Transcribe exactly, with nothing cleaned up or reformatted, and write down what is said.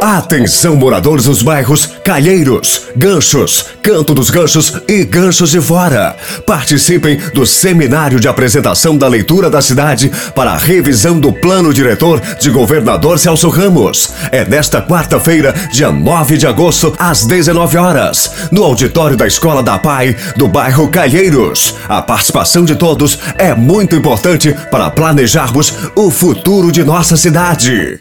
Atenção, moradores dos bairros Calheiros, Ganchos, Canto dos Ganchos e Ganchos de Fora. Participem do seminário de apresentação da leitura da cidade para a revisão do plano diretor de governador Celso Ramos. É nesta quarta-feira, dia nove de agosto, às dezenove horas, no auditório da Escola da Pai, do bairro Calheiros. A participação de todos é muito importante para planejarmos o futuro de nossa cidade.